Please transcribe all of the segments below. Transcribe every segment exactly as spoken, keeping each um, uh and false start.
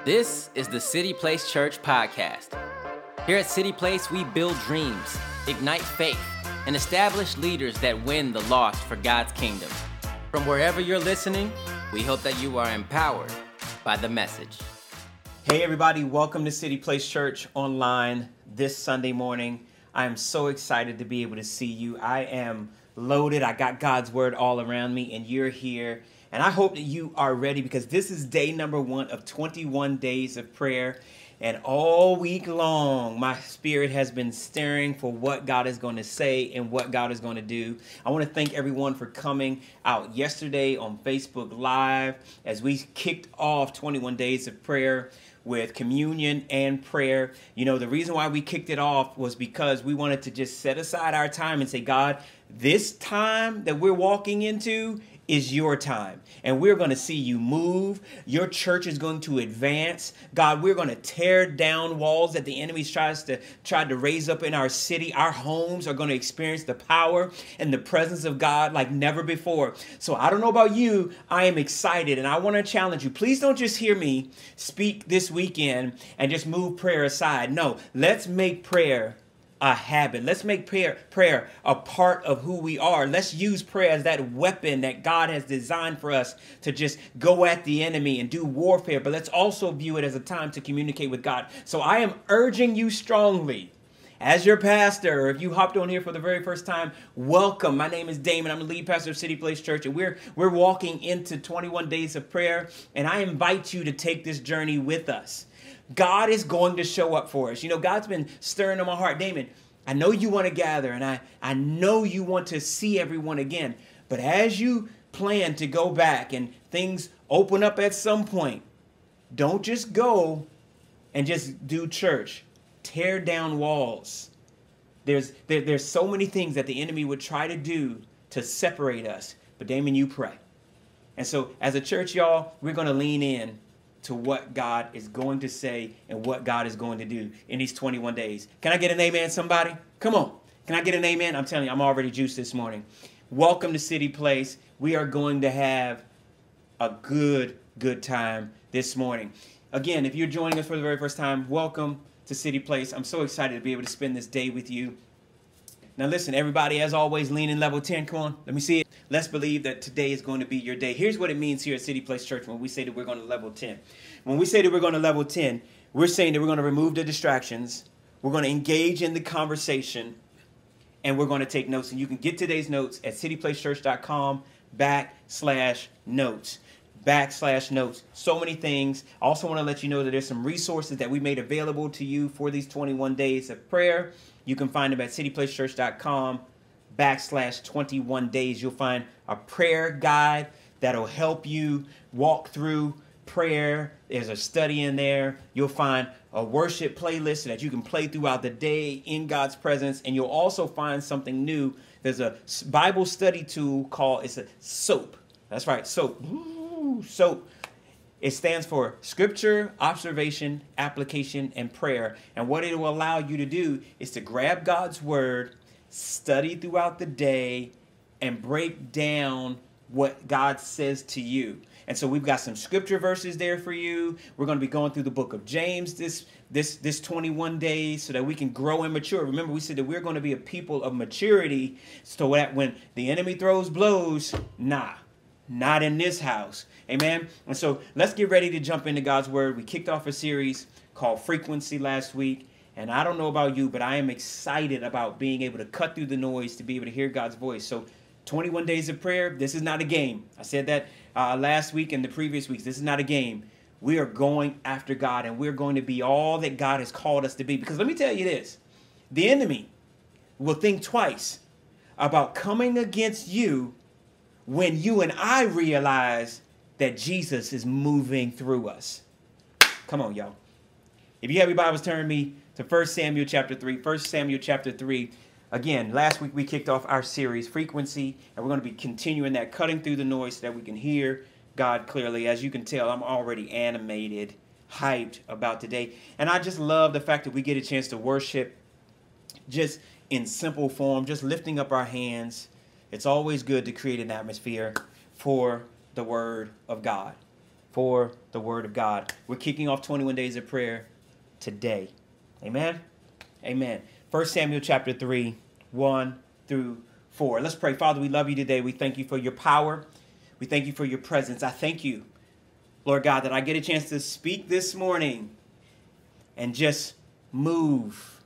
This is the City Place Church podcast. Here at City Place, we build dreams, ignite faith, and establish leaders that win the lost for God's kingdom. From wherever you're listening, we hope that you are empowered by the message. Hey everybody, welcome to City Place Church online this Sunday morning. I am so excited to be able to see you. I am loaded. I got God's word all around me, and you're here. And I hope that you are ready, because this is day number one of twenty-one days of prayer. And all week long, my spirit has been stirring for what God is going to say and what God is going to do. I want to thank everyone for coming out yesterday on Facebook Live as we kicked off twenty-one days of prayer with communion and prayer. You know, the reason why we kicked it off was because we wanted to just set aside our time and say, God, this time that we're walking into is your time, and we're going to see you move. Your church is going to advance. God, we're going to tear down walls that the enemy tries to try to raise up in our city. Our homes are going to experience the power and the presence of God like never before. So I don't know about you, I am excited, and I want to challenge you. Please don't just hear me speak this weekend and just move prayer aside. No, let's make prayer a habit. Let's make prayer, prayer a part of who we are. Let's use prayer as that weapon that God has designed for us to just go at the enemy and do warfare. But let's also view it as a time to communicate with God. So I am urging you strongly, as your pastor, or if you hopped on here for the very first time, welcome. My name is Damon. I'm the lead pastor of City Place Church, and we're we're walking into twenty-one days of prayer. And I invite you to take this journey with us. God is going to show up for us. You know, God's been stirring in my heart. Damon, I know you want to gather, and I, I know you want to see everyone again. But as you plan to go back and things open up at some point, don't just go and just do church. Tear down walls. There's there, there's so many things that the enemy would try to do to separate us. But Damon, you pray. And so as a church, y'all, we're going to lean in to what God is going to say and what God is going to do in these twenty-one days. Can I get an amen, somebody? Come on. Can I get an amen? I'm telling you, I'm already juiced this morning. Welcome to City Place. We are going to have a good, good time this morning. Again, if you're joining us for the very first time, welcome to City Place. I'm so excited to be able to spend this day with you. Now listen, everybody, as always, lean in level ten. Come on, let me see it. Let's believe that today is going to be your day. Here's what it means here at City Place Church when we say that we're going to level ten. When we say that we're going to level ten, we're saying that we're going to remove the distractions. We're going to engage in the conversation, and we're going to take notes. And you can get today's notes at cityplacechurch.com backslash notes. Backslash notes. So many things. I also want to let you know that there's some resources that we made available to you for these twenty-one days of prayer. You can find them at cityplacechurch.com backslash 21 days. You'll find a prayer guide that'll help you walk through prayer. There's a study in there. You'll find a worship playlist that you can play throughout the day in God's presence. And you'll also find something new. There's a Bible study tool called, it's a SOAP. That's right, SOAP. Ooh, SOAP. It stands for Scripture, Observation, Application, and Prayer. And what it will allow you to do is to grab God's Word, study throughout the day, and break down what God says to you. And so we've got some scripture verses there for you. We're going to be going through the book of James this this this twenty-one days so that we can grow and mature. Remember, we said that we're going to be a people of maturity, so that when the enemy throws blows, nah, not in this house. Amen. And so let's get ready to jump into God's word. We kicked off a series called Frequency last week. And I don't know about you, but I am excited about being able to cut through the noise to be able to hear God's voice. So twenty-one days of prayer, this is not a game. I said that uh, last week and the previous weeks. This is not a game. We are going after God, and we're going to be all that God has called us to be. Because let me tell you this, the enemy will think twice about coming against you when you and I realize that Jesus is moving through us. Come on, y'all. If you have your Bibles, turn me to First Samuel chapter three. First Samuel chapter three. Again, last week we kicked off our series, Frequency, and we're going to be continuing that, cutting through the noise so that we can hear God clearly. As you can tell, I'm already animated, hyped about today. And I just love the fact that we get a chance to worship just in simple form, just lifting up our hands. It's always good to create an atmosphere for the Word of God. for the word of God. We're kicking off twenty-one days of prayer today. Amen. Amen. First Samuel chapter three, one through four. Let's pray. Father, we love you today. We thank you for your power. We thank you for your presence. I thank you, Lord God, that I get a chance to speak this morning and just move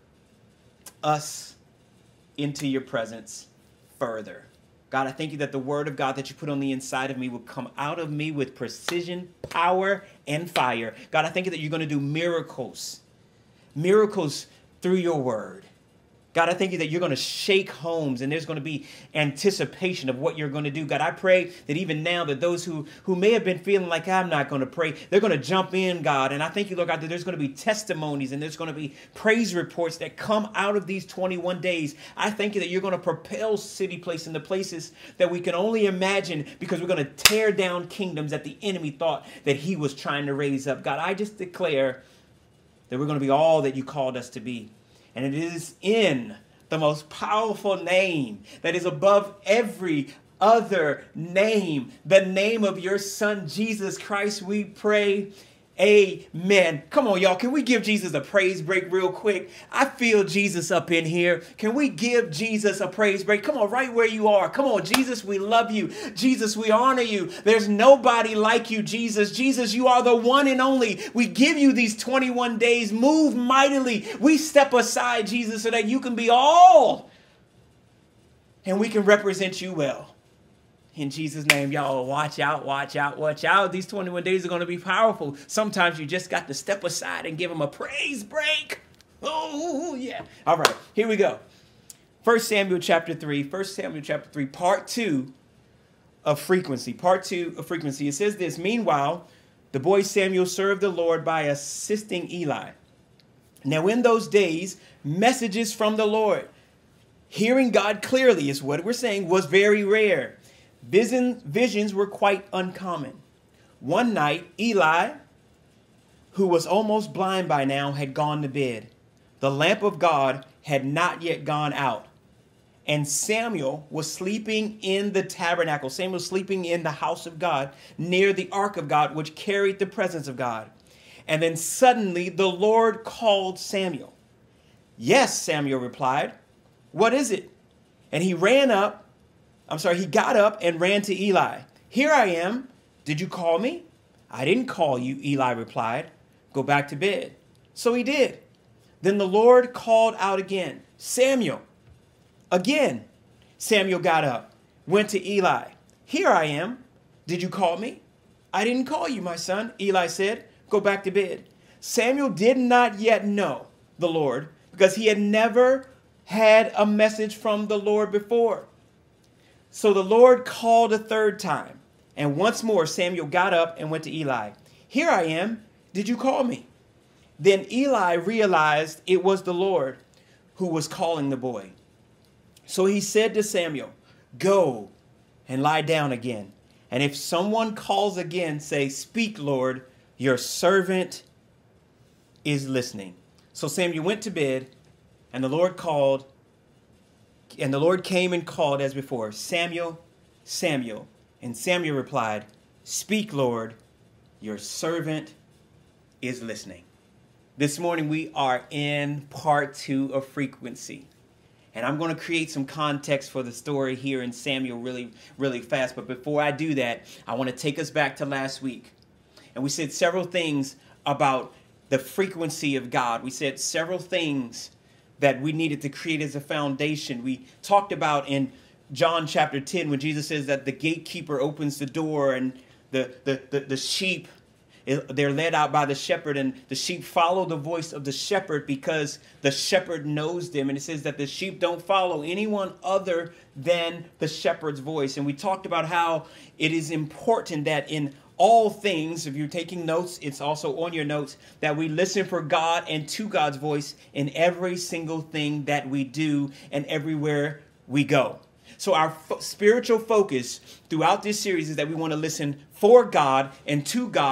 us into your presence further. God, I thank you that the word of God that you put on the inside of me will come out of me with precision, power, and fire. God, I thank you that you're going to do miracles, miracles through your word. God, I thank you that you're going to shake homes and there's going to be anticipation of what you're going to do. God, I pray that even now that those who, who may have been feeling like I'm not going to pray, they're going to jump in, God. And I thank you, Lord God, that there's going to be testimonies and there's going to be praise reports that come out of these twenty-one days. I thank you that you're going to propel City Place into places that we can only imagine, because we're going to tear down kingdoms that the enemy thought that he was trying to raise up. God, I just declare that we're going to be all that you called us to be. And it is in the most powerful name that is above every other name, the name of your son, Jesus Christ, we pray. Amen. Come on, y'all. Can we give Jesus a praise break real quick? I feel Jesus up in here. Can we give Jesus a praise break? Come on, right where you are. Come on, Jesus, we love you. Jesus, we honor you. There's nobody like you, Jesus. Jesus, you are the one and only. We give you these twenty-one days. Move mightily. We step aside, Jesus, so that you can be all and we can represent you well. In Jesus' name, y'all, watch out, watch out, watch out. These twenty-one days are going to be powerful. Sometimes you just got to step aside and give them a praise break. Oh, yeah. All right, here we go. First Samuel chapter three, First Samuel chapter three, part two of frequency. Part two of frequency. It says this: meanwhile, the boy Samuel served the Lord by assisting Eli. Now, in those days, messages from the Lord, hearing God clearly is what we're saying, was very rare. Vision, visions were quite uncommon. One night, Eli, who was almost blind by now, had gone to bed. The lamp of God had not yet gone out. And Samuel was sleeping in the tabernacle. Samuel was sleeping in the house of God near the ark of God, which carried the presence of God. And then suddenly the Lord called Samuel. Yes, Samuel replied. What is it? And he ran up. I'm sorry, he got up and ran to Eli. Here I am. Did you call me? I didn't call you, Eli replied. Go back to bed. So he did. Then the Lord called out again, Samuel. Again, Samuel got up, went to Eli. Here I am. Did you call me? I didn't call you, my son, Eli said. Go back to bed. Samuel did not yet know the Lord because he had never had a message from the Lord before. So the Lord called a third time, and once more Samuel got up and went to Eli. Here I am. Did you call me? Then Eli realized it was the Lord who was calling the boy. So he said to Samuel, go and lie down again. And if someone calls again, say, speak, Lord, your servant is listening. So Samuel went to bed, and the Lord called. And the Lord came and called as before, Samuel, Samuel. And Samuel replied, speak, Lord, your servant is listening. This morning we are in part two of frequency. And I'm going to create some context for the story here in Samuel really, really fast. But before I do that, I want to take us back to last week. And we said several things about the frequency of God. We said several things that we needed to create as a foundation. We talked about in John chapter ten when Jesus says that the gatekeeper opens the door and the, the, the, the sheep, they're led out by the shepherd, and the sheep follow the voice of the shepherd because the shepherd knows them. And it says that the sheep don't follow anyone other than the shepherd's voice. And we talked about how it is important that in all things, if you're taking notes, it's also on your notes, that we listen for God and to God's voice in every single thing that we do and everywhere we go. So our fo- spiritual focus throughout this series is that we want to listen for God and to God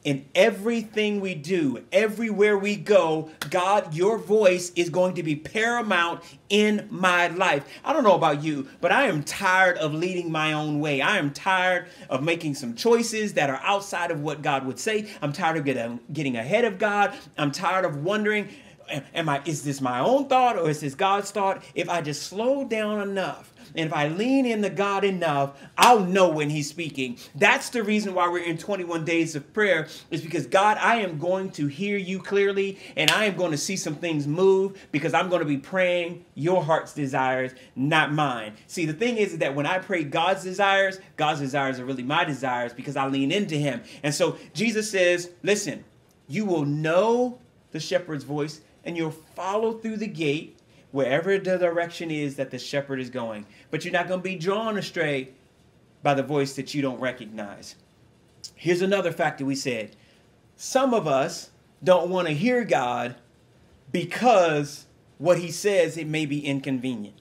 in everything we do, everywhere we go, God, your voice is going to be paramount in my life. I don't know about you, but I am tired of leading my own way. I am tired of making some choices that are outside of what God would say. I'm tired of getting, getting ahead of God. I'm tired of wondering, am I, is this my own thought or is this God's thought? If I just slow down enough, and if I lean into God enough, I'll know when he's speaking. That's the reason why we're in twenty-one days of prayer, is because God, I am going to hear you clearly, and I am going to see some things move because I'm going to be praying your heart's desires, not mine. See, the thing is that when I pray God's desires, God's desires are really my desires because I lean into him. And so Jesus says, listen, you will know the shepherd's voice and you'll follow through the gate wherever the direction is that the shepherd is going. But you're not going to be drawn astray by the voice that you don't recognize. Here's another factor we said. Some of us don't want to hear God because what he says, it may be inconvenient.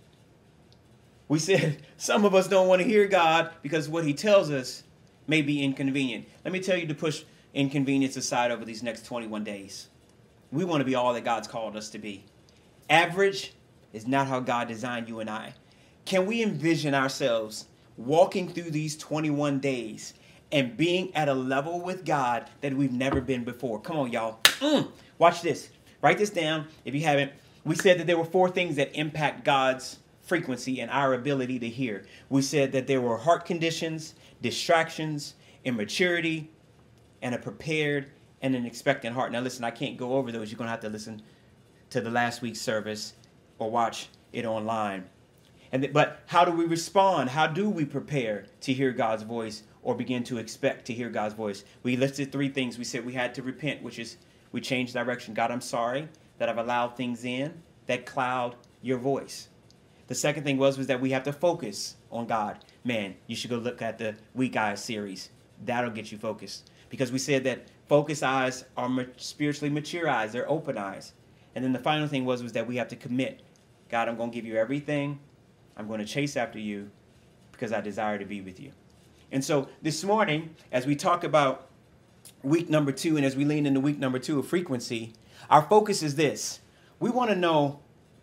We said some of us don't want to hear God because what he tells us may be inconvenient. Let me tell you to push inconvenience aside over these next twenty-one days. We want to be all that God's called us to be. Average is not how God designed you and I. Can we envision ourselves walking through these twenty-one days and being at a level with God that we've never been before? Come on, y'all. Mm. Watch this. Write this down if you haven't. We said that there were four things that impact God's frequency and our ability to hear. We said that there were heart conditions, distractions, immaturity, and a prepared and an expectant heart. Now listen, I can't go over those. You're going to have to listen to the last week's service or watch it online. And th- but how do we respond? How do we prepare to hear God's voice or begin to expect to hear God's voice? We listed three things. We said we had to repent, which is we changed direction. God, I'm sorry that I've allowed things in that cloud your voice. The second thing was, was that we have to focus on God. Man, you should go look at the Weak Eyes series. That'll get you focused. Because we said that focused eyes are ma- spiritually mature eyes. They're open eyes. And then the final thing was, was that we have to commit. God, I'm going to give you everything. I'm going to chase after you because I desire to be with you. And so this morning, as we talk about week number two, and as we lean into week number two of frequency, our focus is this. We want to know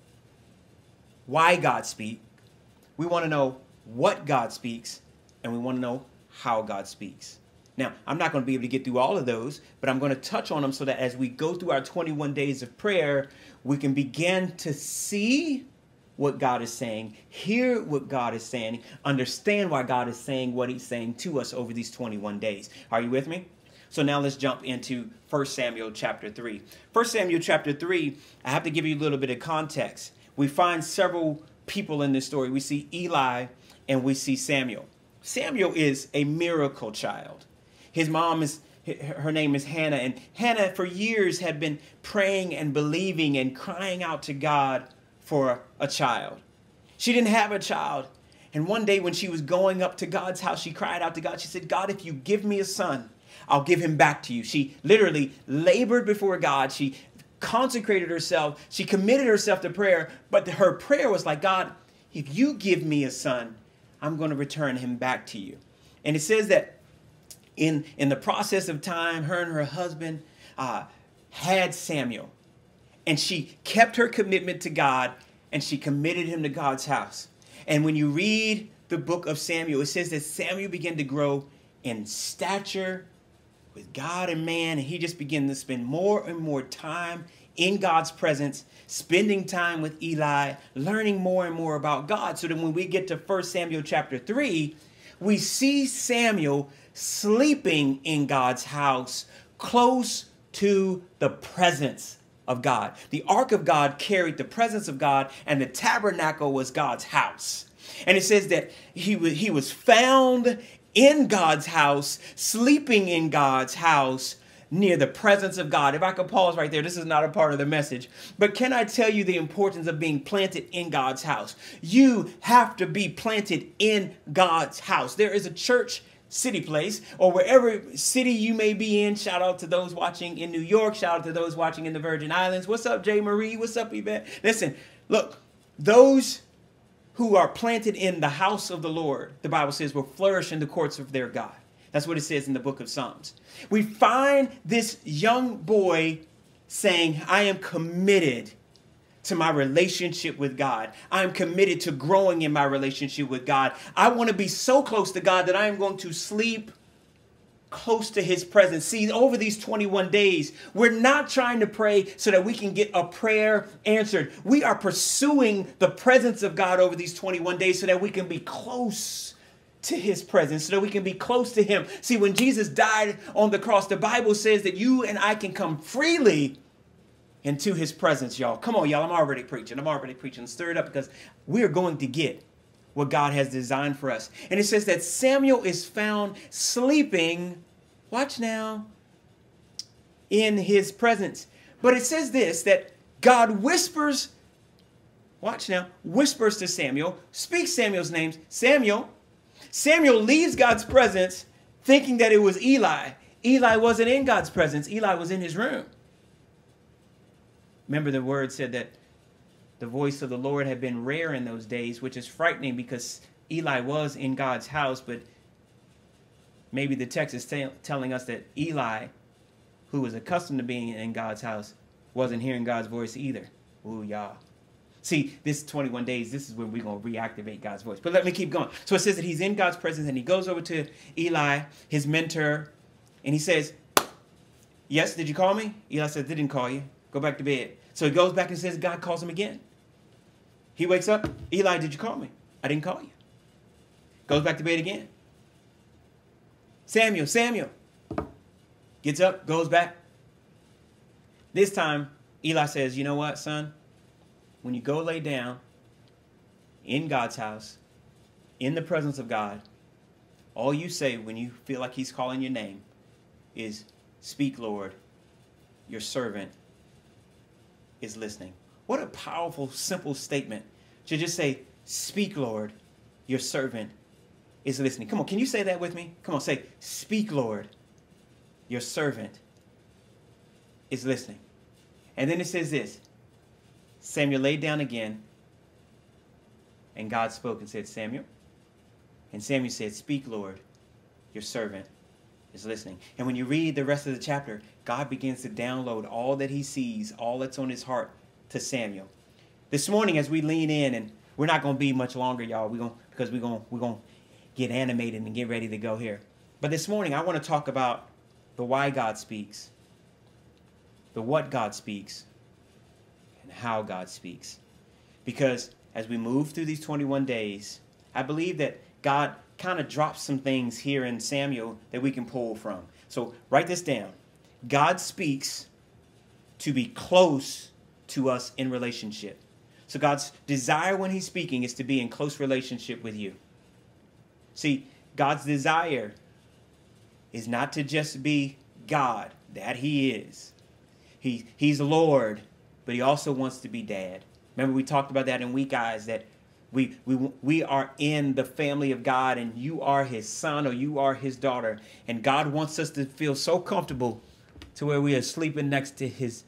why God speaks. We want to know what God speaks. And we want to know how God speaks. Now, I'm not going to be able to get through all of those, but I'm going to touch on them so that as we go through our twenty-one days of prayer, we can begin to see what God is saying, hear what God is saying, understand why God is saying what he's saying to us over these twenty-one days. Are you with me? So now let's jump into First Samuel chapter three. First Samuel chapter three, I have to give you a little bit of context. We find several people in this story. We see Eli and we see Samuel. Samuel is a miracle child. His mom is, her name is Hannah, and Hannah for years had been praying and believing and crying out to God for a child. She didn't have a child. And one day when she was going up to God's house, she cried out to God. She said, God, if you give me a son, I'll give him back to you. She literally labored before God. She consecrated herself. She committed herself to prayer. But her prayer was like, God, if you give me a son, I'm going to return him back to you. And it says that in, in the process of time, her and her husband uh, had Samuel. And she kept her commitment to God, and she committed him to God's house. And when you read the book of Samuel, it says that Samuel began to grow in stature with God and man, and he just began to spend more and more time in God's presence, spending time with Eli, learning more and more about God. So that when we get to First Samuel chapter three, we see Samuel sleeping in God's house, close to the presence of God. The ark of God carried the presence of God, and the tabernacle was God's house. And it says that he was, he was found in God's house, sleeping in God's house, near the presence of God. If I could pause right there, this is not a part of the message, but can I tell you the importance of being planted in God's house? You have to be planted in God's house. There is a church, City Place, or wherever city you may be in. Shout out to those watching in New York. Shout out to those watching in the Virgin Islands. What's up, Jay Marie? What's up, Yvette? Listen, look, those who are planted in the house of the Lord, the Bible says, will flourish in the courts of their God. That's what it says in the book of Psalms. We find this young boy saying, I am committed to my relationship with God. I am committed to growing in my relationship with God. I want to be so close to God that I am going to sleep close to his presence. See, over these twenty-one days, we're not trying to pray so that we can get a prayer answered. We are pursuing the presence of God over these twenty-one days so that we can be close to his presence, so that we can be close to him. See, when Jesus died on the cross, the Bible says that you and I can come freely into his presence, y'all. Come on, y'all. I'm already preaching. I'm already preaching. Stir it up, because we are going to get what God has designed for us. And it says that Samuel is found sleeping, watch now, in his presence. But it says this, that God whispers, watch now, whispers to Samuel, speaks Samuel's name, Samuel. Samuel leaves God's presence thinking that it was Eli. Eli wasn't in God's presence. Eli was in his room. Remember, the word said that the voice of the Lord had been rare in those days, which is frightening because Eli was in God's house, but maybe the text is t- telling us that Eli, who was accustomed to being in God's house, wasn't hearing God's voice either. Ooh, y'all. See, this twenty-one days, this is when we're going to reactivate God's voice. But let me keep going. So it says that he's in God's presence, and he goes over to Eli, his mentor, and he says, yes, did you call me? Eli says, didn't call you. Go back to bed. So he goes back and says, God calls him again. He wakes up. Eli, did you call me? I didn't call you. Goes back to bed again. Samuel, Samuel. Gets up, goes back. This time, Eli says, you know what, son? When you go lay down in God's house, in the presence of God, all you say when you feel like he's calling your name is, speak, Lord, your servant is listening. What a powerful, simple statement to just say, speak, Lord, your servant is listening. Come on, can you say that with me? Come on, say, speak, Lord, your servant is listening. And then it says this, Samuel laid down again, and God spoke and said, Samuel. And Samuel said, speak, Lord, your servant is listening. And when you read the rest of the chapter, God begins to download all that he sees, all that's on his heart to Samuel. This morning, as we lean in, and we're not going to be much longer, y'all, we're going because we're going we're going to get animated and get ready to go here. But this morning, I want to talk about the why God speaks, the what God speaks, and how God speaks. Because as we move through these twenty-one days, I believe that God kind of drops some things here in Samuel that we can pull from. So write this down. God speaks to be close to us in relationship. So God's desire when he's speaking is to be in close relationship with you. See, God's desire is not to just be God, that he is. He, he's Lord, but he also wants to be dad. Remember, we talked about that in Weak Eyes, that we, we, we are in the family of God, and you are his son or you are his daughter. And God wants us to feel so comfortable to where we are sleeping next to his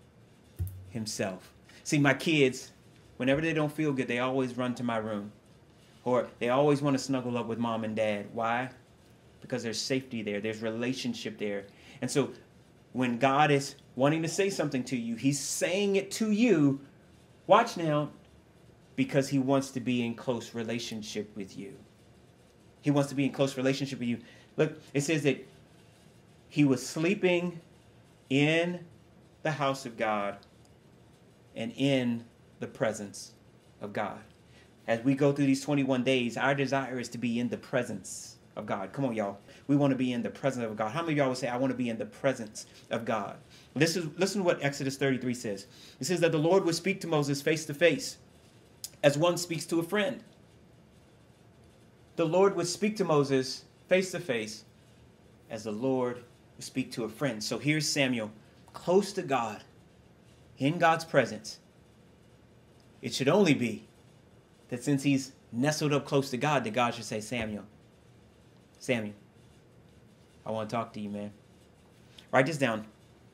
himself. See, my kids, whenever they don't feel good, they always run to my room. Or they always want to snuggle up with mom and dad. Why? Because there's safety there. There's relationship there. And so when God is wanting to say something to you, he's saying it to you, watch now, because he wants to be in close relationship with you. He wants to be in close relationship with you. Look, it says that he was sleeping in the house of God and in the presence of God. As we go through these twenty-one days, our desire is to be in the presence of God. Come on, y'all. We want to be in the presence of God. How many of y'all would say, I want to be in the presence of God? Listen, listen to what Exodus thirty-three says. It says that the Lord would speak to Moses face to face as one speaks to a friend. The Lord would speak to Moses face to face as the Lord would speak to a friend. So here's Samuel, close to God, in God's presence. It should only be that since he's nestled up close to God, that God should say, Samuel, Samuel, I want to talk to you, man. Write this down.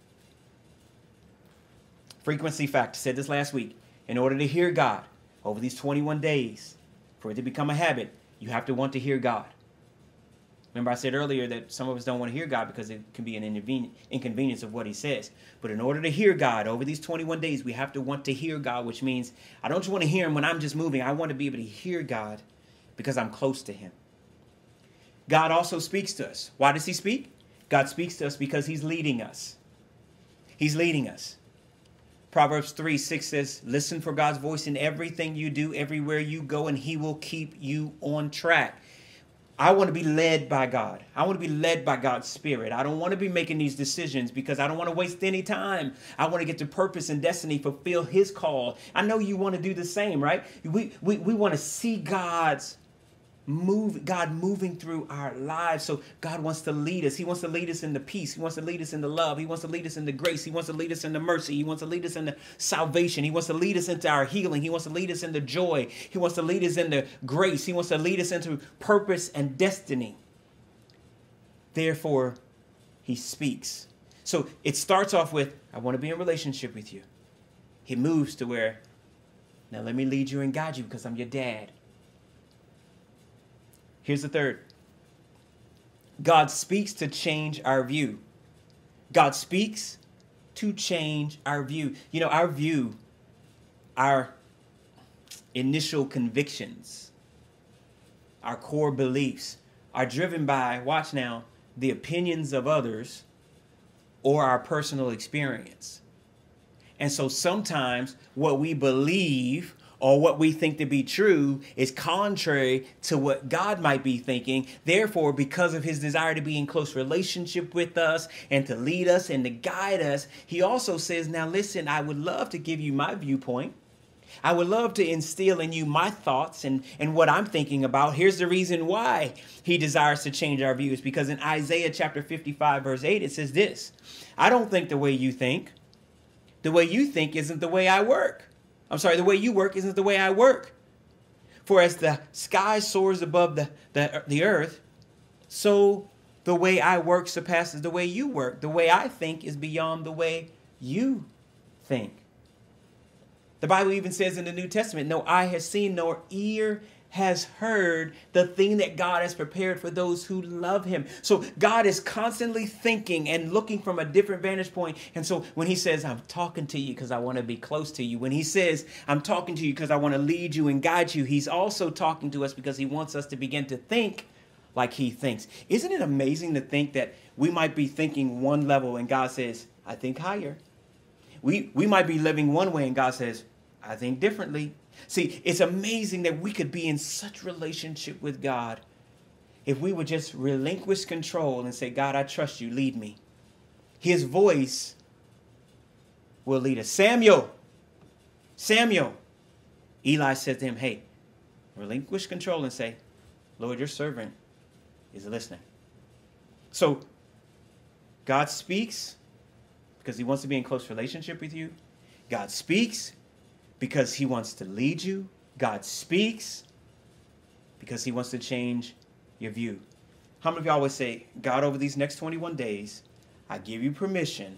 Frequency factor. Said this last week. In order to hear God over these twenty-one days, for it to become a habit, you have to want to hear God. Remember I said earlier that some of us don't want to hear God because it can be an inconvenience of what he says. But in order to hear God over these twenty-one days, we have to want to hear God, which means I don't just want to hear him when I'm just moving. I want to be able to hear God because I'm close to him. God also speaks to us. Why does he speak? God speaks to us because he's leading us. He's leading us. Proverbs three six says, listen for God's voice in everything you do, everywhere you go, and he will keep you on track. I want to be led by God. I want to be led by God's Spirit. I don't want to be making these decisions because I don't want to waste any time. I want to get to purpose and destiny, fulfill his call. I know you want to do the same, right? We, we, we want to see God's move, God moving through our lives. So God wants to lead us. He wants to lead us into peace. He wants to lead us into love. He wants to lead us into grace. He wants to lead us into mercy. He wants to lead us into salvation. He wants to lead us into our healing. He wants to lead us into joy. He wants to lead us into grace. He wants to lead us into purpose and destiny. Therefore, he speaks. So it starts off with, I want to be in relationship with you. He moves to where, now let me lead you and guide you because I'm your dad. Here's the third. God speaks to change our view. God speaks to change our view. You know, our view, our initial convictions, our core beliefs are driven by, watch now, the opinions of others or our personal experience. And so sometimes what we believe or what we think to be true is contrary to what God might be thinking. Therefore, because of his desire to be in close relationship with us and to lead us and to guide us, he also says, now listen, I would love to give you my viewpoint. I would love to instill in you my thoughts and, and what I'm thinking about. Here's the reason why he desires to change our views. Because in Isaiah chapter fifty-five, verse eight, it says this, I don't think the way you think. The way you think isn't the way I work. I'm sorry, the way you work isn't the way I work. For as the sky soars above the, the, the earth, so the way I work surpasses the way you work. The way I think is beyond the way you think. The Bible even says in the New Testament, no eye has seen, nor ear has heard the thing that God has prepared for those who love him. So God is constantly thinking and looking from a different vantage point. And so when he says, I'm talking to you because I want to be close to you. When he says, I'm talking to you because I want to lead you and guide you. He's also talking to us because he wants us to begin to think like he thinks. Isn't it amazing to think that we might be thinking one level and God says, I think higher. We, we might be living one way and God says, I think differently. See, it's amazing that we could be in such relationship with God if we would just relinquish control and say, God, I trust you, lead me. His voice will lead us. Samuel, Samuel, Eli said to him, hey, relinquish control and say, Lord, your servant is listening. So God speaks because he wants to be in close relationship with you. God speaks because he wants to lead you. God speaks because he wants to change your view. How many of y'all would say, God, over these next twenty-one days, I give you permission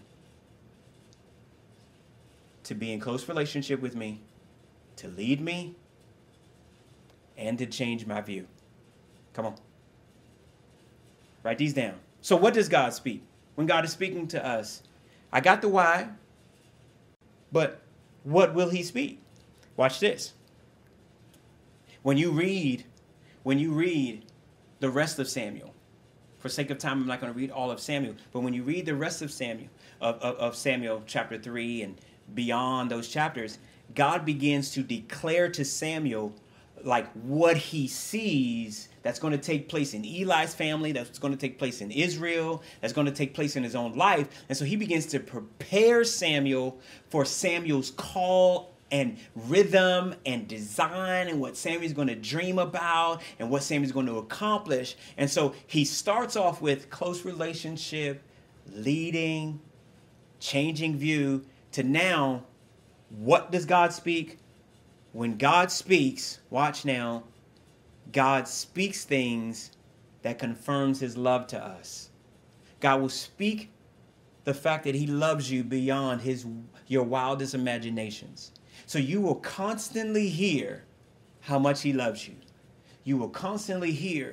to be in close relationship with me, to lead me, and to change my view? Come on. Write these down. So what does God speak? When God is speaking to us, I got the why, but what will he speak? Watch this. When you read, when you read the rest of Samuel, for sake of time, I'm not going to read all of Samuel, but when you read the rest of Samuel, of, of, of Samuel chapter three and beyond those chapters, God begins to declare to Samuel like what he sees that's going to take place in Eli's family, that's going to take place in Israel, that's going to take place in his own life. And so he begins to prepare Samuel for Samuel's call and rhythm and design and what Samuel's going to dream about and what Samuel's going to accomplish. And so he starts off with close relationship, leading, changing view, to now, what does God speak? When God speaks, watch now, God speaks things that confirms his love to us. God will speak the fact that he loves you beyond his your wildest imaginations. So you will constantly hear how much he loves you. You will constantly hear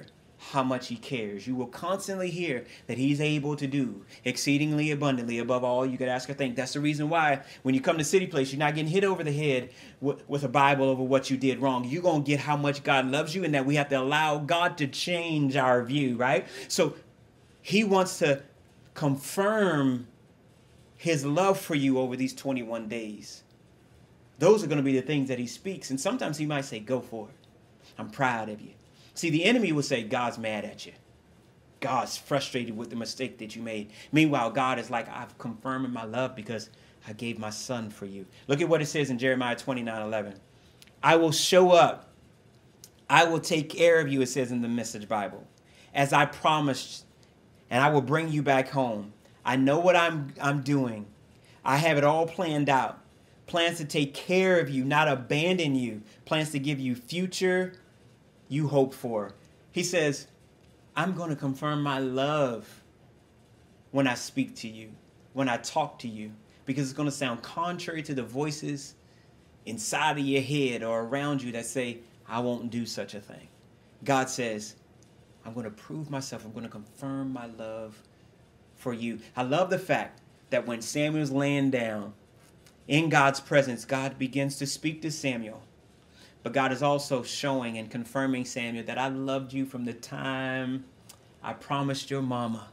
how much he cares. You will constantly hear that he's able to do exceedingly abundantly above all you could ask or think. That's the reason why when you come to City Place, you're not getting hit over the head with, with a Bible over what you did wrong. You're going to get how much God loves you and that we have to allow God to change our view, right? So he wants to confirm his love for you over these twenty-one days. Those are going to be the things that he speaks. And sometimes he might say, go for it. I'm proud of you. See, the enemy will say, God's mad at you. God's frustrated with the mistake that you made. Meanwhile, God is like, I've confirmed my love because I gave my son for you. Look at what it says in Jeremiah twenty-nine eleven. I will show up. I will take care of you, it says in the Message Bible, as I promised, and I will bring you back home. I know what I'm I'm doing. I have it all planned out. Plans to take care of you, not abandon you. Plans to give you future you hope for. He says, I'm going to confirm my love when I speak to you, when I talk to you, because it's going to sound contrary to the voices inside of your head or around you that say, I won't do such a thing. God says, I'm going to prove myself. I'm going to confirm my love for you. I love the fact that when Samuel's laying down in God's presence, God begins to speak to Samuel. But God is also showing and confirming Samuel that I loved you from the time I promised your mama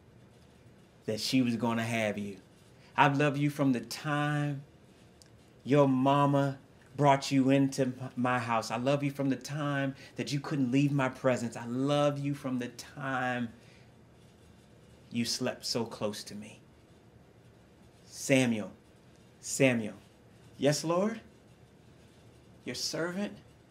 that she was going to have you. I've loved you from the time your mama brought you into my house. I love you from the time that you couldn't leave my presence. I love you from the time you slept so close to me. Samuel, Samuel. Yes, Lord? Your servant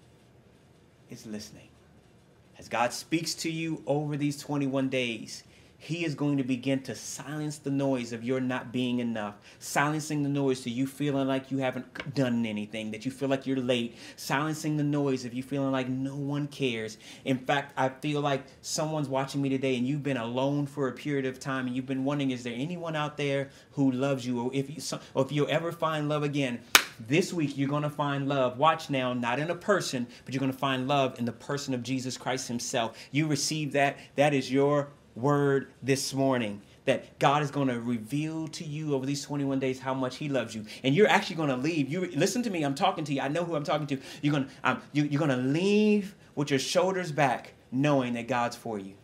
is listening. As God speaks to you over these twenty-one days, he is going to begin to silence the noise of your not being enough, silencing the noise to you feeling like you haven't done anything, that you feel like you're late, silencing the noise of you feeling like no one cares. In fact, I feel like someone's watching me today and you've been alone for a period of time and you've been wondering, is there anyone out there who loves you? Or if, you, or if you'll ever find love again, this week you're going to find love. Watch now, not in a person, but you're going to find love in the person of Jesus Christ himself. You receive that. That is your word this morning, that God is going to reveal to you over these twenty-one days how much he loves you. And you're actually going to leave. You listen to me. I'm talking to you. I know who I'm talking to. You're going to, um, you, you're going to leave with your shoulders back, knowing that God's for you.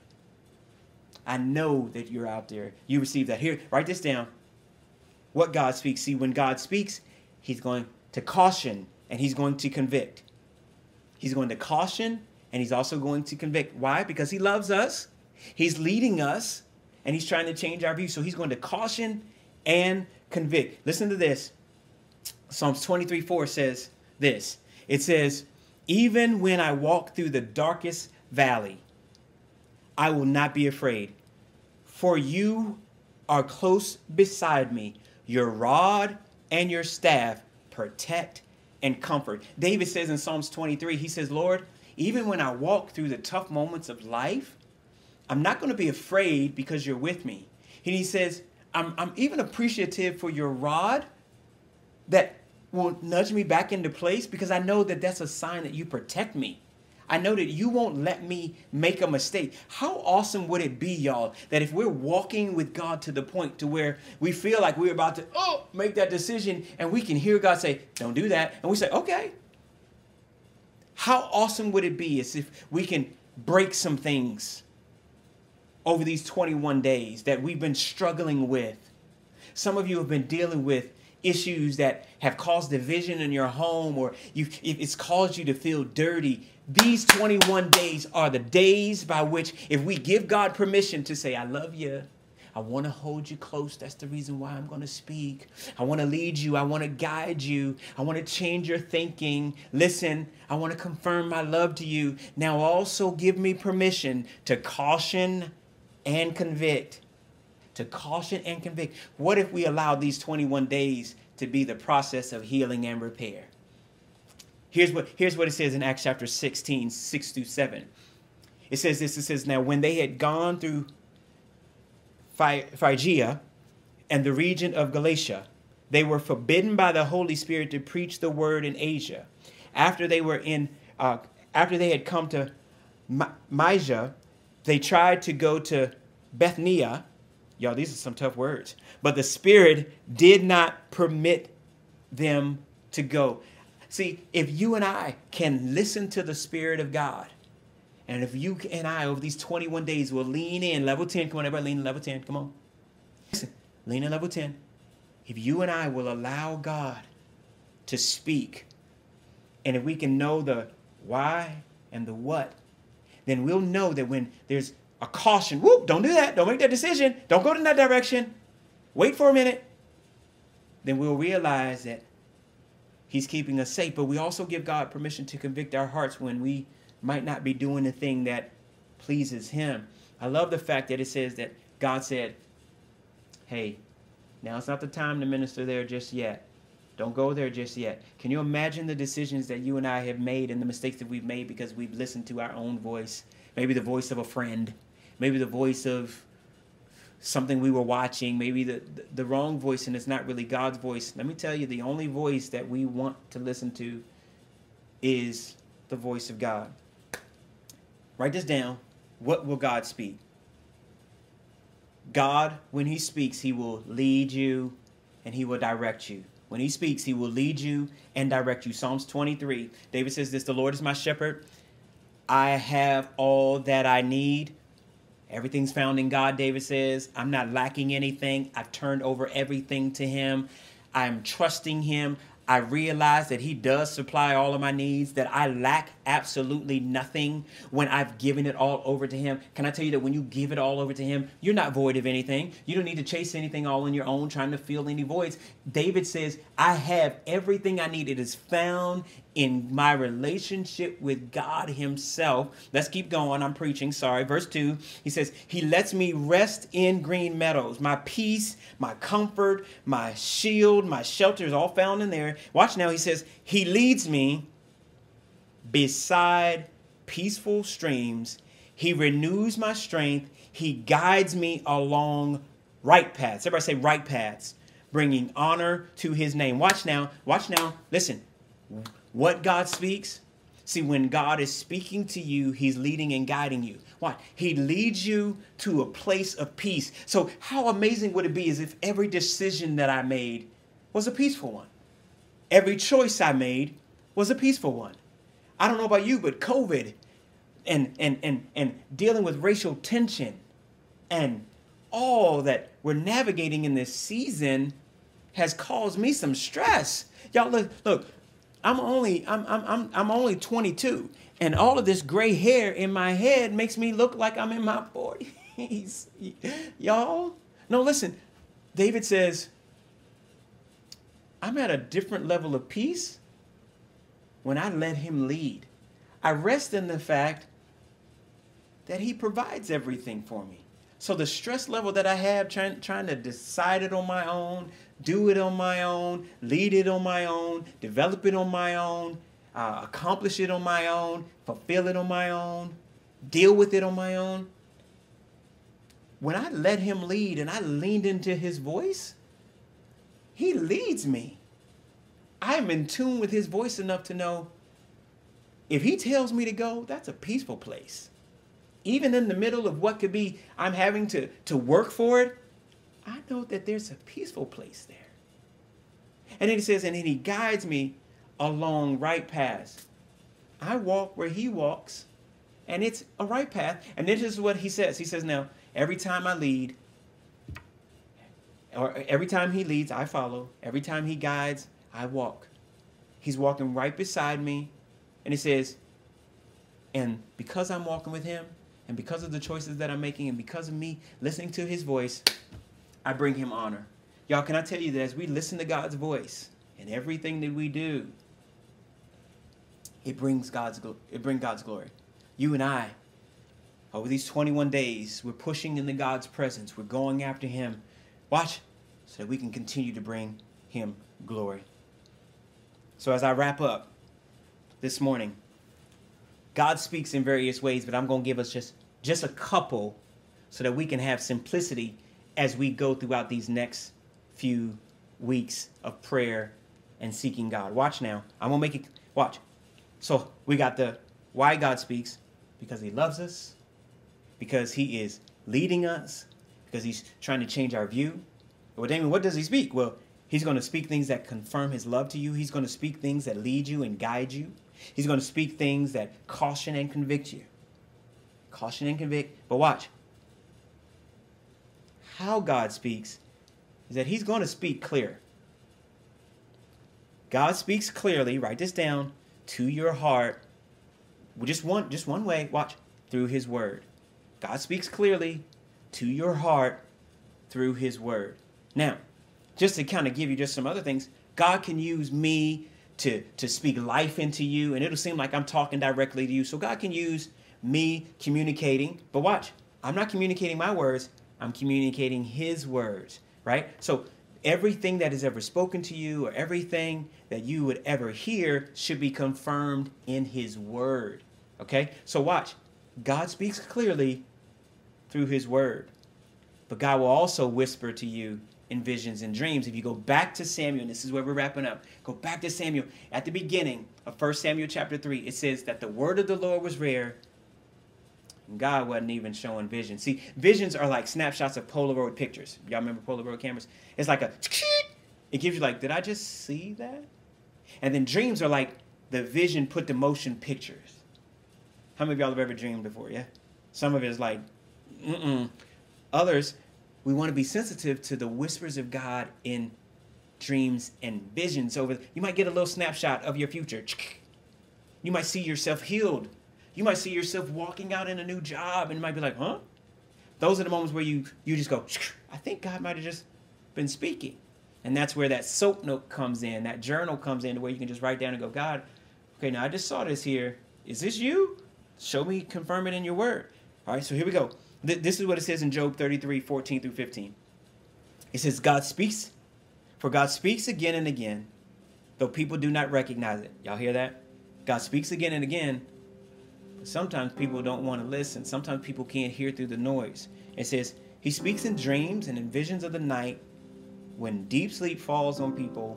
I know that you're out there. You receive that. Here, write this down. What God speaks. See, when God speaks, he's going to caution and he's going to convict. He's going to caution and he's also going to convict. Why? Because he loves us. He's leading us and he's trying to change our view. So he's going to caution and convict. Listen to this. Psalms twenty-three four says this. It says, even when I walk through the darkest valley, I will not be afraid. For you are close beside me. Your rod and your staff protect and comfort. David says in Psalms twenty-three, he says, Lord, even when I walk through the tough moments of life, I'm not going to be afraid because you're with me. And he says, I'm, I'm even appreciative for your rod that will nudge me back into place because I know that that's a sign that you protect me. I know that you won't let me make a mistake. How awesome would it be, y'all, that if we're walking with God to the point to where we feel like we're about to oh make that decision and we can hear God say, don't do that. And we say, okay. How awesome would it be as if we can break some things over these twenty-one days that we've been struggling with. Some of you have been dealing with issues that have caused division in your home, or you've, it's caused you to feel dirty. These twenty-one days are the days by which, if we give God permission to say, I love you, I want to hold you close. That's the reason why I'm going to speak. I want to lead you. I want to guide you. I want to change your thinking. Listen, I want to confirm my love to you. Now also give me permission to caution and convict. To caution and convict. What if we allow these twenty-one days to be the process of healing and repair? Here's what, here's what it says in Acts chapter sixteen, six through seven. It says this, it says, now when they had gone through Phrygia and the region of Galatia, they were forbidden by the Holy Spirit to preach the word in Asia. After they were in, uh, after they had come to Mysia, They tried to go to Bethnia. Y'all, these are some tough words. But the Spirit did not permit them to go. See, if you and I can listen to the Spirit of God, and if you and I over these twenty-one days will lean in, level ten, come on, everybody lean in level ten, come on. Listen, lean in level ten. If you and I will allow God to speak, and if we can know the why and the what, then we'll know that when there's a caution, whoop, don't do that, don't make that decision, don't go in that direction, wait for a minute, then we'll realize that he's keeping us safe. But we also give God permission to convict our hearts when we might not be doing the thing that pleases him. I love the fact that it says that God said, hey, now it's not the time to minister there just yet. Don't go there just yet. Can you imagine the decisions that you and I have made and the mistakes that we've made because we've listened to our own voice? Maybe the voice of a friend. Maybe the voice of something we were watching. Maybe the, the, the wrong voice, and it's not really God's voice. Let me tell you, the only voice that we want to listen to is the voice of God. Write this down. What will God speak? God, when he speaks, he will lead you and he will direct you. When he speaks, he will lead you and direct you. Psalms twenty-three, David says this, the Lord is my shepherd. I have all that I need. Everything's found in God, David says. I'm not lacking anything. I've turned over everything to him. I'm trusting him. I realize that he does supply all of my needs, that I lack absolutely nothing when I've given it all over to him. Can I tell you that when you give it all over to him, you're not void of anything. You don't need to chase anything all on your own, trying to fill any voids. David says, I have everything I need. It is found in my relationship with God himself. Let's keep going. I'm preaching. Sorry. Verse two, he says, he lets me rest in green meadows. My peace, my comfort, my shield, my shelter is all found in there. Watch now. He says, he leads me beside peaceful streams. He renews my strength. He guides me along right paths. Everybody say right paths, bringing honor to his name. Watch now. Watch now. Listen. What God speaks, see, when God is speaking to you, he's leading and guiding you. Why? He leads you to a place of peace. So how amazing would it be as if every decision that I made was a peaceful one? Every choice I made was a peaceful one. I don't know about you, but COVID and, and, and, and dealing with racial tension and all that we're navigating in this season has caused me some stress. Y'all, look, look. I'm only I'm I'm I'm I'm only twenty-two, and all of this gray hair in my head makes me look like I'm in my forties. Y'all, no, listen. David says, I'm at a different level of peace when I let him lead. I rest in the fact that he provides everything for me. So the stress level that I have trying, trying to decide it on my own, do it on my own, lead it on my own, develop it on my own, uh, accomplish it on my own, fulfill it on my own, deal with it on my own. When I let him lead and I leaned into his voice, he leads me. I'm in tune with his voice enough to know if he tells me to go, that's a peaceful place. Even in the middle of what could be, I'm having to, to work for it, I know that there's a peaceful place there. And then he says, and then he guides me along right paths. I walk where he walks, and it's a right path. And this is what he says. He says, now, every time I lead, or every time he leads, I follow. Every time he guides, I walk. He's walking right beside me. And he says, and because I'm walking with him, and because of the choices that I'm making, and because of me listening to his voice, I bring him honor. Y'all, can I tell you that as we listen to God's voice in everything that we do, it brings God's it brings God's glory. You and I, over these twenty-one days, we're pushing into God's presence. We're going after him. Watch, so that we can continue to bring him glory. So as I wrap up this morning, God speaks in various ways, but I'm going to give us just, just a couple so that we can have simplicity as we go throughout these next few weeks of prayer and seeking God. Watch now. I'm going to make it. Watch. So we got the why God speaks, because he loves us, because he is leading us, because he's trying to change our view. Well, Damien, what does he speak? Well, he's going to speak things that confirm his love to you. He's going to speak things that lead you and guide you. He's going to speak things that caution and convict you. Caution and convict. But watch. How God speaks is that he's going to speak clear. God speaks clearly, write this down, to your heart. Just one, just one way, watch, through his word. God speaks clearly to your heart through his word. Now, just to kind of give you just some other things, God can use me to, to speak life into you, and it'll seem like I'm talking directly to you. So God can use me communicating, but watch, I'm not communicating my words, I'm communicating his words, right? So everything that is ever spoken to you or everything that you would ever hear should be confirmed in his word, okay? So watch, God speaks clearly through his word, but God will also whisper to you in visions and dreams. If you go back to Samuel, and this is where we're wrapping up, go back to Samuel. At the beginning of First Samuel chapter three, it says that the word of the Lord was rare, and God wasn't even showing visions. See, visions are like snapshots of Polaroid pictures. Y'all remember Polaroid cameras? It's like a, it gives you like, did I just see that? And then dreams are like the vision put to motion pictures. How many of y'all have ever dreamed before, yeah? Some of it is like, mm-mm. Others, we want to be sensitive to the whispers of God in dreams and visions. Over, you might get a little snapshot of your future. You might see yourself healed. You might see yourself walking out in a new job, and you might be like, huh? Those are the moments where you, you just go, I think God might have just been speaking. And that's where that soap note comes in, that journal comes in, where you can just write down and go, God, okay, now I just saw this here. Is this you? Show me, confirm it in your word. All right, so here we go. This is what it says in Job thirty-three, fourteen through fifteen. It says, God speaks, for God speaks again and again, though people do not recognize it. Y'all hear that? God speaks again and again, but sometimes people don't want to listen. Sometimes people can't hear through the noise. It says, he speaks in dreams and in visions of the night when deep sleep falls on people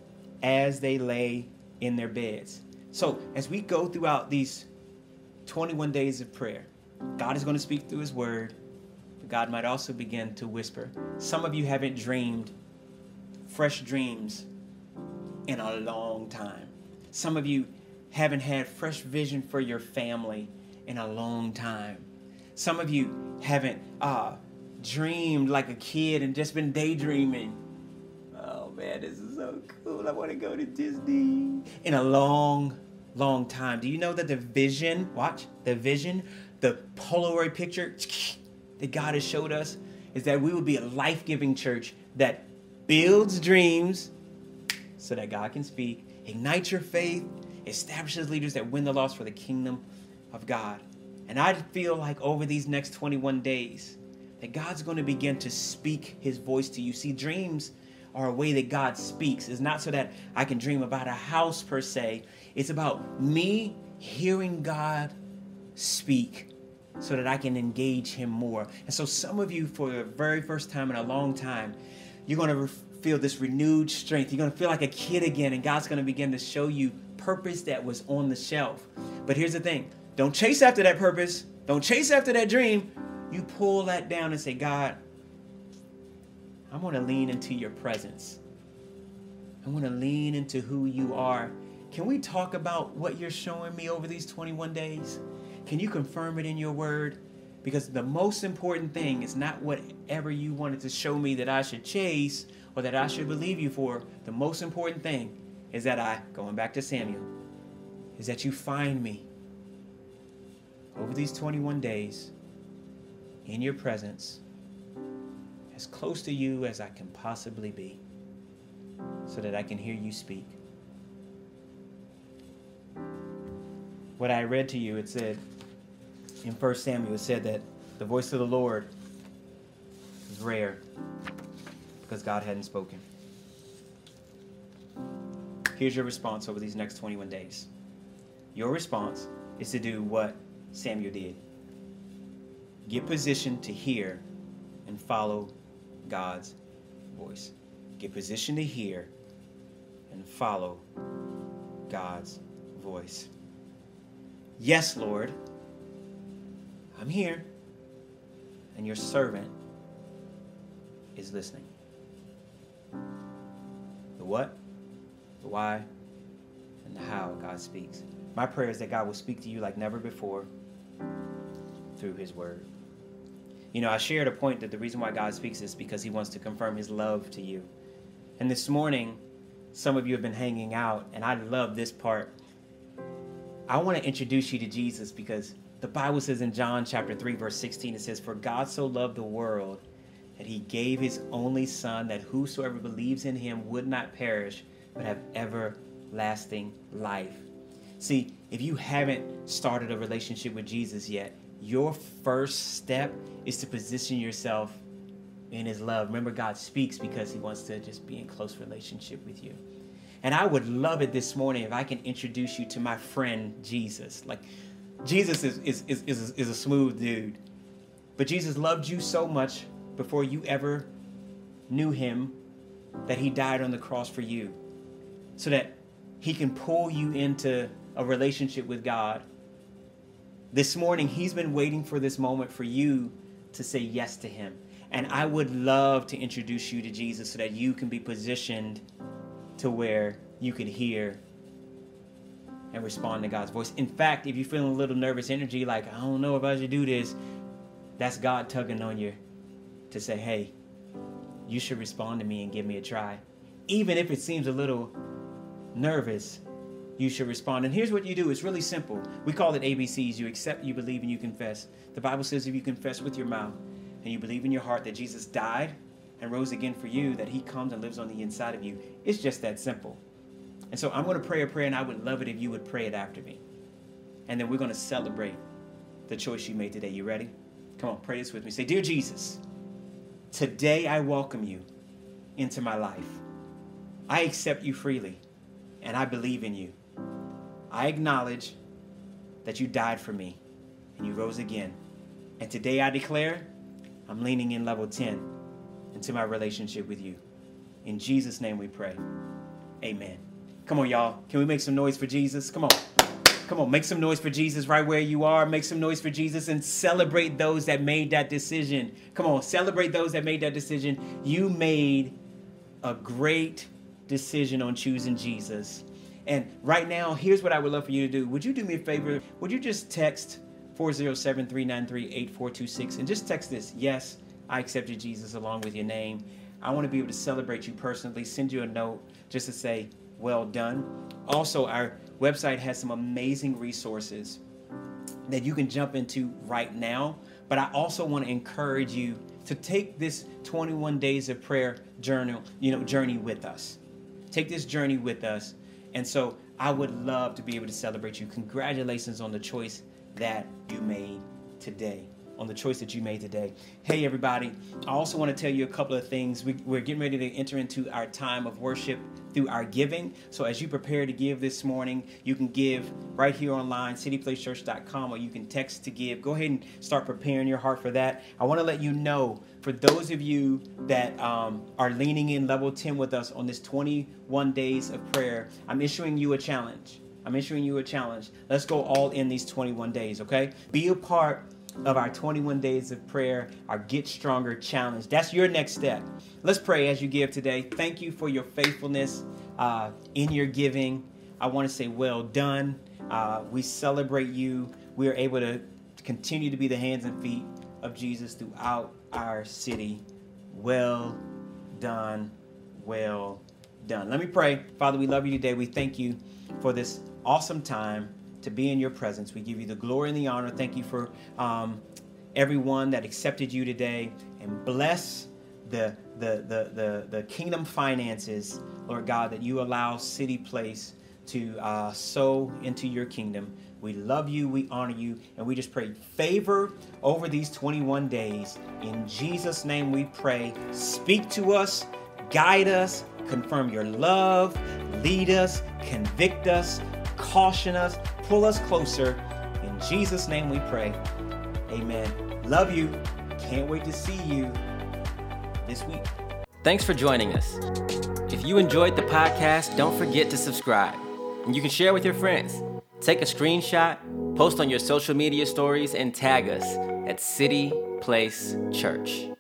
as they lay in their beds. So as we go throughout these twenty-one days of prayer, God is going to speak through his word, but God might also begin to whisper. Some of you haven't dreamed fresh dreams in a long time. Some of you haven't had fresh vision for your family in a long time. Some of you haven't uh, dreamed like a kid and just been daydreaming. Oh man, this is so cool. I want to go to Disney. In a long, long time. Do you know that the vision, watch, the vision, the Polaroid picture that God has showed us is that we will be a life-giving church that builds dreams so that God can speak, ignites your faith, establishes leaders that win the lost for the kingdom of God. And I feel like over these next twenty-one days that God's going to begin to speak his voice to you. See, dreams are a way that God speaks. It's not so that I can dream about a house per se. It's about me hearing God speak so that I can engage him more. And so some of you, for the very first time in a long time, you're going to re- feel this renewed strength. You're going to feel like a kid again, and God's going to begin to show you purpose that was on the shelf. But here's the thing. Don't chase after that purpose. Don't chase after that dream. You pull that down and say, God, I want to lean into your presence. I want to lean into who you are. Can we talk about what you're showing me over these twenty-one days? Can you confirm it in your word? Because the most important thing is not whatever you wanted to show me that I should chase or that I should believe you for. The most important thing is that I, going back to Samuel, is that you find me over these twenty-one days in your presence, as close to you as I can possibly be, so that I can hear you speak. What I read to you, it said, in First Samuel, it said that the voice of the Lord was rare because God hadn't spoken. Here's your response over these next twenty-one days. Your response is to do what Samuel did. Get positioned to hear and follow God's voice. Get positioned to hear and follow God's voice. Yes, Lord, I'm here. and your servant is listening. The what, the why, and the how God speaks. My prayer is that God will speak to you like never before through his word. You know, I shared a point that the reason why God speaks is because he wants to confirm his love to you. And this morning, some of you have been hanging out, and I love this part. I want to introduce you to Jesus because the Bible says in John chapter three, verse sixteen, it says, "For God so loved the world that he gave his only son, that whosoever believes in him would not perish, but have everlasting life." See, if you haven't started a relationship with Jesus yet, your first step is to position yourself in his love. Remember, God speaks because he wants to just be in close relationship with you. And I would love it this morning if I can introduce you to my friend Jesus. Like, Jesus is, is, is, is, a, is a smooth dude. But Jesus loved you so much before you ever knew him that he died on the cross for you, so that he can pull you into a relationship with God. This morning, he's been waiting for this moment for you to say yes to him. And I would love to introduce you to Jesus so that you can be positioned to where you could hear and respond to God's voice. In fact, if you're feeling a little nervous energy, like, I don't know if I should do this, that's God tugging on you to say, hey, you should respond to me and give me a try. Even if it seems a little nervous, you should respond. And here's what you do. It's really simple. We call it A B Cs. You accept, you believe, and you confess. The Bible says if you confess with your mouth and you believe in your heart that Jesus died and rose again for you, that he comes and lives on the inside of you. It's just that simple. And so I'm going to pray a prayer, and I would love it if you would pray it after me. And then we're going to celebrate the choice you made today. You ready? Come on, pray this with me. Say, "Dear Jesus, today I welcome you into my life. I accept you freely, and I believe in you. I acknowledge that you died for me and you rose again. And today I declare I'm leaning in level ten into my relationship with you. In Jesus' name we pray. Amen." Come on, y'all. Can we make some noise for Jesus? Come on. Come on, make some noise for Jesus right where you are. Make some noise for Jesus and celebrate those that made that decision. Come on, celebrate those that made that decision. You made a great decision on choosing Jesus. And right now, here's what I would love for you to do. Would you do me a favor? Would you just text four oh seven, three nine three, eight four two six and just text this, "Yes, I accepted Jesus," along with your name. I want to be able to celebrate you personally, send you a note just to say, well done. Also, our website has some amazing resources that you can jump into right now. But I also want to encourage you to take this twenty-one days of prayer journal, you know, journey with us. Take this journey with us. And so I would love to be able to celebrate you. Congratulations on the choice that you made today. On the choice that you made today. Hey, everybody. I also want to tell you a couple of things. We, we're getting ready to enter into our time of worship through our giving. So as you prepare to give this morning, you can give right here online, city place church dot com, or you can text to give. Go ahead and start preparing your heart for that. I want to let you know, for those of you that um, are leaning in level ten with us on this twenty-one days of prayer, I'm issuing you a challenge. I'm issuing you a challenge. Let's go all in these twenty-one days, okay? Be a part of our twenty-one days of prayer, our Get Stronger challenge. That's your next step. Let's pray as you give today. Thank you for your faithfulness uh, in your giving. I want to say well done. Uh, we celebrate you. We are able to continue to be the hands and feet of Jesus throughout our city. Well done. Well done. Let me pray. Father, we love you today. We thank you for this awesome time to be in your presence. We give you the glory and the honor. Thank you for um, everyone that accepted you today, and bless the, the, the, the, the kingdom finances, Lord God, that you allow City Place to uh, sow into your kingdom. We love you, we honor you, and we just pray favor over these twenty-one days. In Jesus' name we pray. Speak to us, guide us, confirm your love, lead us, convict us, caution us, pull us closer. In Jesus' name we pray. Amen. Love you. Can't wait to see you this week. Thanks for joining us. If you enjoyed the podcast, don't forget to subscribe. And you can share with your friends. Take a screenshot, post on your social media stories, and tag us at City Place Church.